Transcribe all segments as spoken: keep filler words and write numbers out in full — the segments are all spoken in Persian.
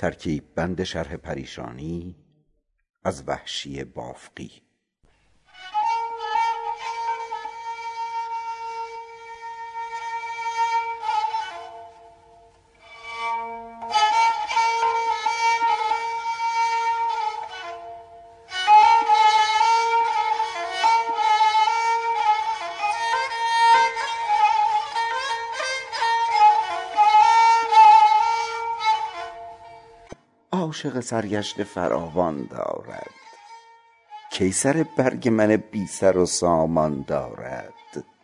ترکیب بند شرح پریشانی از وحشی بافقی. عاشق سرگشته فراوان دارد، کی سر برگ من بی سر و سامان دارد.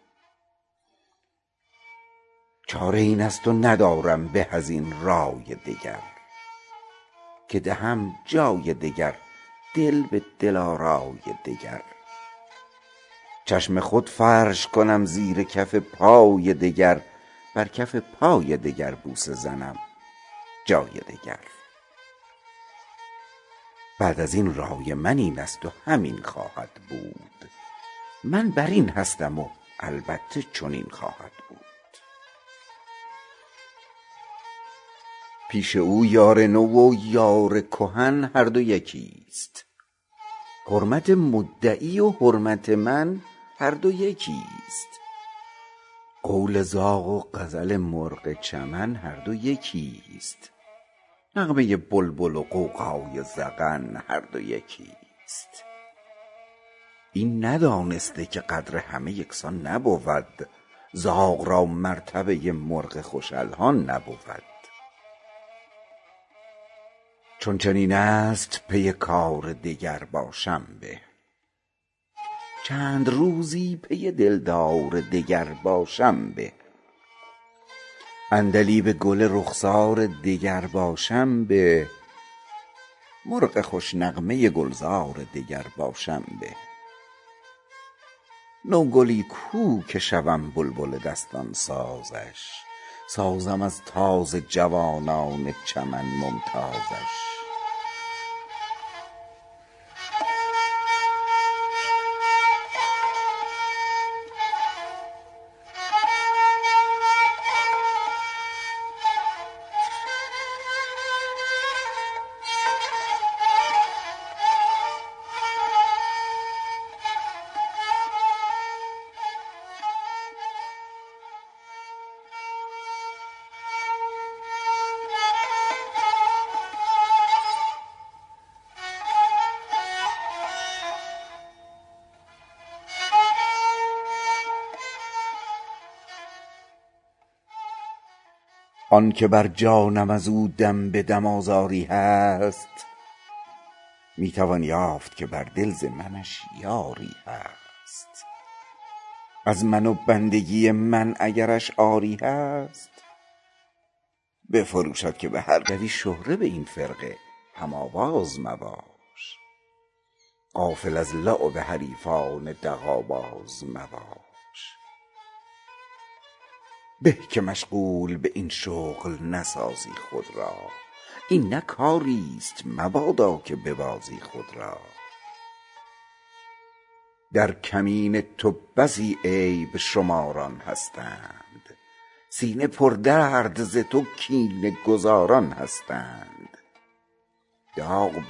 چاره این است و ندارم به از این رای دگر، که دهم جای دگر دل به دلارای دگر. چشم خود فرش کنم زیر کف پای دگر، بر کف پای دگر بوسه زنم جای دگر. بعد از این رای من این است و همین خواهد بود، من بر این هستم و البته چنین خواهد بود. پیش او یار نو و یار کهن هر دو یکیست، حرمت مدعی و حرمت من هر دو یکیست. قول زاغ و غزل مرغ چمن هر دو یکیست، نغمه بلبل و غوغای زغن هر دو یکیست. این ندانسته که قدر همه یکسان نبود، زاغ را مرتبه مرغ خوش الحان نبود. چون چنین است پی کار دگر باشم به، چند روزی پی دلدار دگر باشم به. عندلیب گل رخسار دگر باشم به، مرغ خوش نغمه گلزار دگر باشم به. نوگلی کو که شوم بلبل دستان سازش، سازم از تاز جوانان چمن ممتازش. آن که بر جانم از او دم به دم آزاری هست، می توان یافت که بر دل ز منش یاری هست. از من و بندگی من اگرش عاری هست، بفروشد که به هر دوی شهره به این فرقه هم آواز مباش. غافل از لعب حریفان دغاباز مباش. به که مشغول به این شغل نسازی خود را، این نه کاریست مبادا که ببازی خود را. در کمین تو بسی عیب شماران هستند، سینه پر درد ز تو کینه گذاران هستند. داغ